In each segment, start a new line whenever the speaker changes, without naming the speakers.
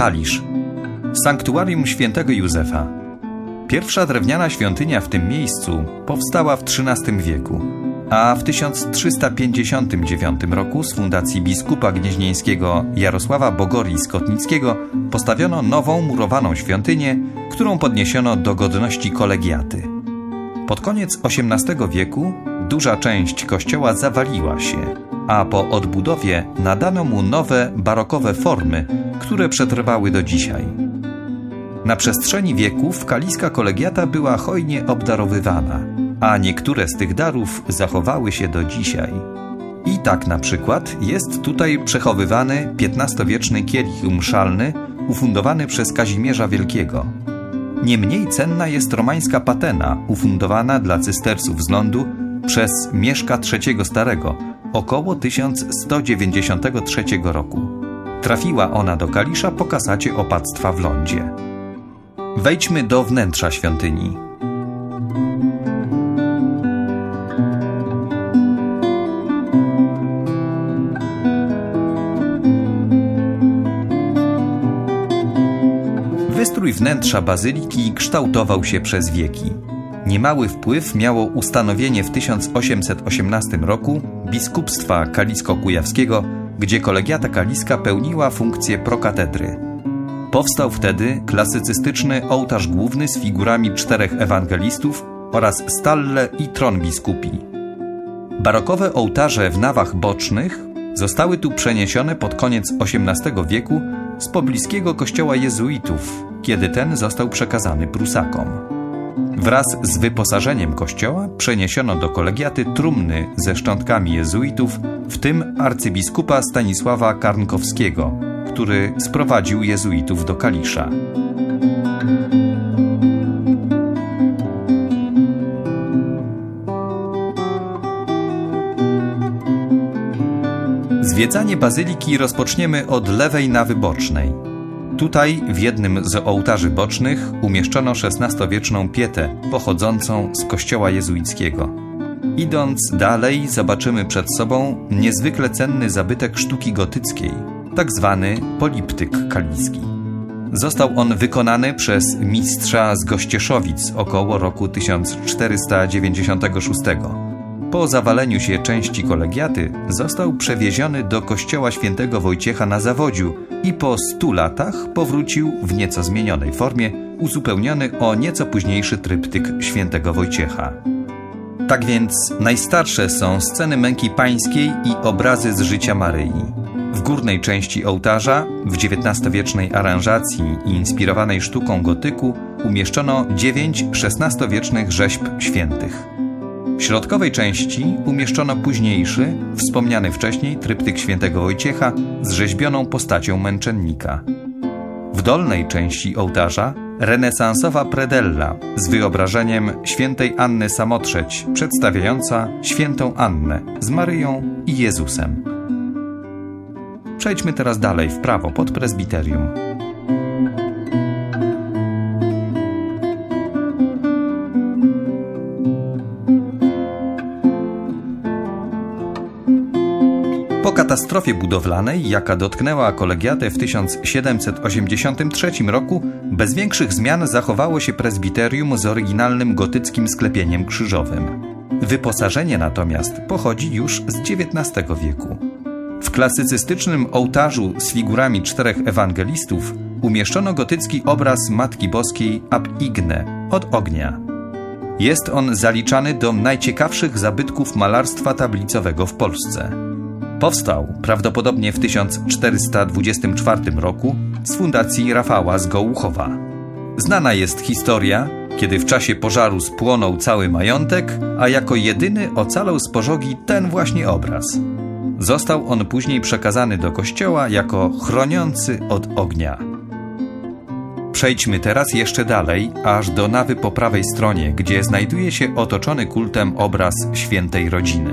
Kalisz, sanktuarium świętego Józefa. Pierwsza drewniana świątynia w tym miejscu powstała w XIII wieku, a w 1359 roku z fundacji biskupa gnieźnieńskiego Jarosława Bogorii Skotnickiego postawiono nową murowaną świątynię, którą podniesiono do godności kolegiaty. Pod koniec XVIII wieku duża część kościoła zawaliła się, a po odbudowie nadano mu nowe, barokowe formy, które przetrwały do dzisiaj. Na przestrzeni wieków kaliska kolegiata była hojnie obdarowywana, a niektóre z tych darów zachowały się do dzisiaj. I tak na przykład jest tutaj przechowywany XV-wieczny kielich mszalny ufundowany przez Kazimierza Wielkiego. Nie mniej cenna jest romańska patena ufundowana dla cystersów z lądu przez Mieszka III Starego około 1193 roku. Trafiła ona do Kalisza po kasacie opactwa w lądzie. Wejdźmy do wnętrza świątyni. Wystrój wnętrza bazyliki kształtował się przez wieki. Niemały wpływ miało ustanowienie w 1818 roku biskupstwa kalisko-kujawskiego, gdzie kolegiata kaliska pełniła funkcję prokatedry. Powstał wtedy klasycystyczny ołtarz główny z figurami 4 ewangelistów oraz stalle i tron biskupi. Barokowe ołtarze w nawach bocznych zostały tu przeniesione pod koniec XVIII wieku z pobliskiego kościoła jezuitów, kiedy ten został przekazany Prusakom. Wraz z wyposażeniem kościoła przeniesiono do kolegiaty trumny ze szczątkami jezuitów, w tym arcybiskupa Stanisława Karnkowskiego, który sprowadził jezuitów do Kalisza. Zwiedzanie bazyliki rozpoczniemy od lewej nawy bocznej. Tutaj w jednym z ołtarzy bocznych umieszczono XVI-wieczną pietę pochodzącą z kościoła jezuickiego. Idąc dalej zobaczymy przed sobą niezwykle cenny zabytek sztuki gotyckiej, tak zwany poliptyk kaliski. Został on wykonany przez mistrza z Gościeszowic około roku 1496. Po zawaleniu się części kolegiaty został przewieziony do kościoła świętego Wojciecha na Zawodziu i po 100 latach powrócił w nieco zmienionej formie, uzupełniony o nieco późniejszy tryptyk świętego Wojciecha. Tak więc najstarsze są sceny męki pańskiej i obrazy z życia Maryi. W górnej części ołtarza, w XIX-wiecznej aranżacji i inspirowanej sztuką gotyku, umieszczono 9 XVI-wiecznych rzeźb świętych. W środkowej części umieszczono późniejszy, wspomniany wcześniej tryptyk świętego Wojciecha z rzeźbioną postacią męczennika. W dolnej części ołtarza renesansowa predella z wyobrażeniem świętej Anny Samotrzeć, przedstawiająca świętą Annę z Maryją i Jezusem. Przejdźmy teraz dalej w prawo pod prezbiterium. Po katastrofie budowlanej, jaka dotknęła kolegiatę w 1783 roku, bez większych zmian zachowało się prezbiterium z oryginalnym gotyckim sklepieniem krzyżowym. Wyposażenie natomiast pochodzi już z XIX wieku. W klasycystycznym ołtarzu z figurami 4 ewangelistów umieszczono gotycki obraz Matki Boskiej ab Igne, od ognia. Jest on zaliczany do najciekawszych zabytków malarstwa tablicowego w Polsce. Powstał prawdopodobnie w 1424 roku z fundacji Rafała z Gołuchowa. Znana jest historia, kiedy w czasie pożaru spłonął cały majątek, a jako jedyny ocalał z pożogi ten właśnie obraz. Został on później przekazany do kościoła jako chroniący od ognia. Przejdźmy teraz jeszcze dalej, aż do nawy po prawej stronie, gdzie znajduje się otoczony kultem obraz Świętej Rodziny.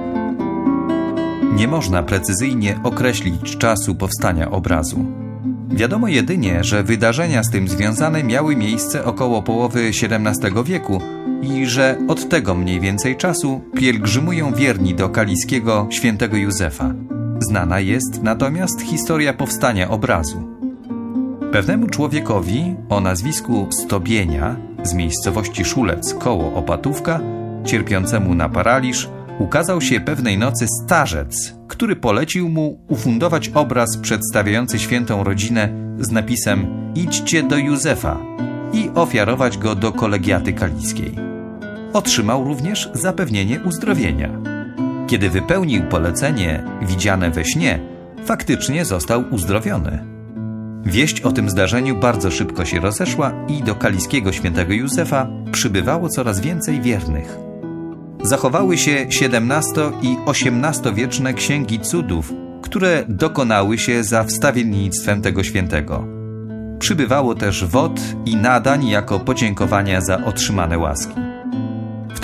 Nie można precyzyjnie określić czasu powstania obrazu. Wiadomo jedynie, że wydarzenia z tym związane miały miejsce około połowy XVII wieku i że od tego mniej więcej czasu pielgrzymują wierni do kaliskiego świętego Józefa. Znana jest natomiast historia powstania obrazu. Pewnemu człowiekowi o nazwisku Stobienia z miejscowości Szulec koło Opatówka, cierpiącemu na paraliż, ukazał się pewnej nocy starzec, który polecił mu ufundować obraz przedstawiający świętą rodzinę z napisem „Idźcie do Józefa” i ofiarować go do kolegiaty kaliskiej. Otrzymał również zapewnienie uzdrowienia. Kiedy wypełnił polecenie widziane we śnie, faktycznie został uzdrowiony. Wieść o tym zdarzeniu bardzo szybko się rozeszła i do kaliskiego świętego Józefa przybywało coraz więcej wiernych. Zachowały się XVII- i XVIII-wieczne księgi cudów, które dokonały się za wstawiennictwem tego świętego. Przybywało też wod i nadań jako podziękowania za otrzymane łaski. W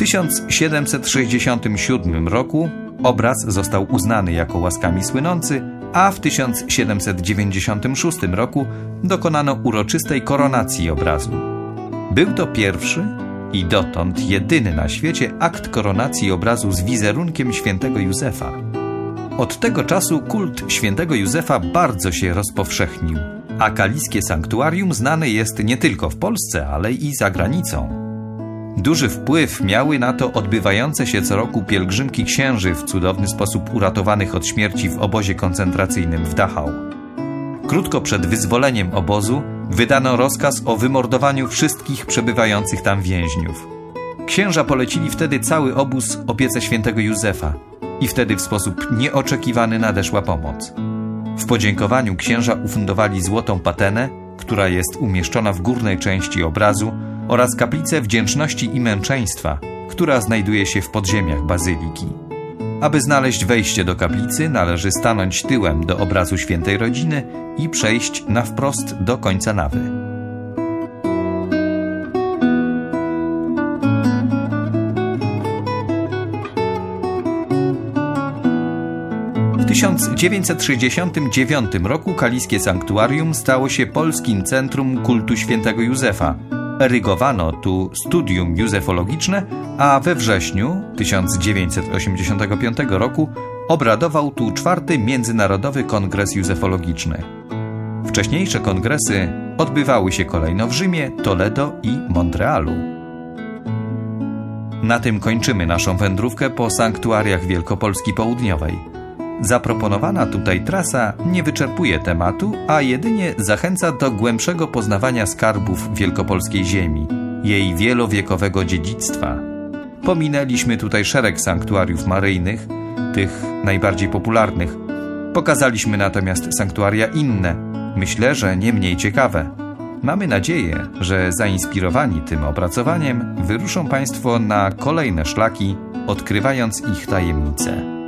1767 roku obraz został uznany jako łaskami słynący, a w 1796 roku dokonano uroczystej koronacji obrazu. Był to pierwszy i dotąd jedyny na świecie akt koronacji obrazu z wizerunkiem świętego Józefa. Od tego czasu kult świętego Józefa bardzo się rozpowszechnił, a kaliskie sanktuarium znane jest nie tylko w Polsce, ale i za granicą. Duży wpływ miały na to odbywające się co roku pielgrzymki księży w cudowny sposób uratowanych od śmierci w obozie koncentracyjnym w Dachau. Krótko przed wyzwoleniem obozu wydano rozkaz o wymordowaniu wszystkich przebywających tam więźniów. Księża polecili wtedy cały obóz opiece świętego Józefa i wtedy w sposób nieoczekiwany nadeszła pomoc. W podziękowaniu księża ufundowali złotą patenę, która jest umieszczona w górnej części obrazu, oraz kaplicę wdzięczności i męczeństwa, która znajduje się w podziemiach bazyliki. Aby znaleźć wejście do kaplicy, należy stanąć tyłem do obrazu świętej rodziny i przejść na wprost do końca nawy. W 1969 roku kaliskie sanktuarium stało się polskim centrum kultu świętego Józefa. Erygowano tu studium józefologiczne, a we wrześniu 1985 roku obradował tu 4. Międzynarodowy Kongres Józefologiczny. Wcześniejsze kongresy odbywały się kolejno w Rzymie, Toledo i Montrealu. Na tym kończymy naszą wędrówkę po sanktuariach Wielkopolski Południowej. Zaproponowana tutaj trasa nie wyczerpuje tematu, a jedynie zachęca do głębszego poznawania skarbów wielkopolskiej ziemi, jej wielowiekowego dziedzictwa. Pominęliśmy tutaj szereg sanktuariów maryjnych, tych najbardziej popularnych. Pokazaliśmy natomiast sanktuaria inne, myślę, że nie mniej ciekawe. Mamy nadzieję, że zainspirowani tym opracowaniem wyruszą Państwo na kolejne szlaki, odkrywając ich tajemnice.